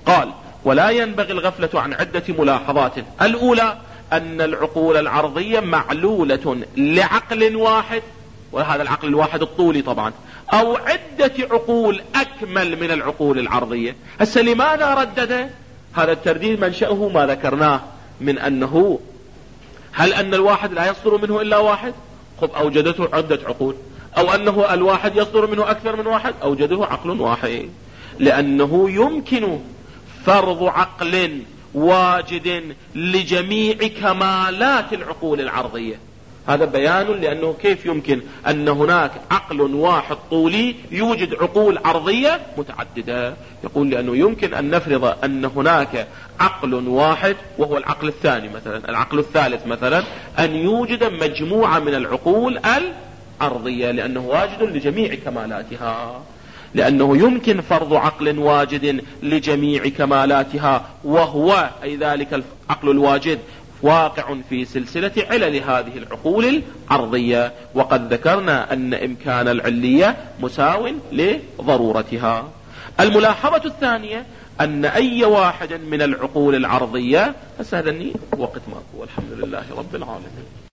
قال: ولا ينبغي الغفلة عن عدة ملاحظات. الأولى أن العقول العرضية معلولة لعقل واحد، وهذا العقل الواحد الطولي طبعا، أو عدة عقول أكمل من العقول العرضية. هسه لماذا ردد هذا الترديد؟ منشأه ما ذكرناه من أنه هل أن الواحد لا يصدر منه إلا واحد؟ خب أوجدته عدة عقول. أو أنه الواحد يصدر منه أكثر من واحد؟ أوجده عقل واحد. لأنه يمكن فرض عقل واجد لجميع كمالات العقول العرضية. هذا بيان لأنه كيف يمكن أن هناك عقل واحد طولي يوجد عقول عرضية متعددة. يقول لأنه يمكن أن نفرض أن هناك عقل واحد وهو العقل الثاني مثلا، العقل الثالث مثلا، أن يوجد مجموعة من العقول العرضية لأنه واجد لجميع كمالاتها. لأنه يمكن فرض عقل واجد لجميع كمالاتها، وهو أي ذلك العقل الواجد واقع في سلسلة علل هذه العقول العرضية، وقد ذكرنا أن إمكان العلية مساو لضرورتها. الملاحظة الثانية أن أي واحد من العقول العرضية، هذا وقت ماكو، والحمد لله رب العالمين.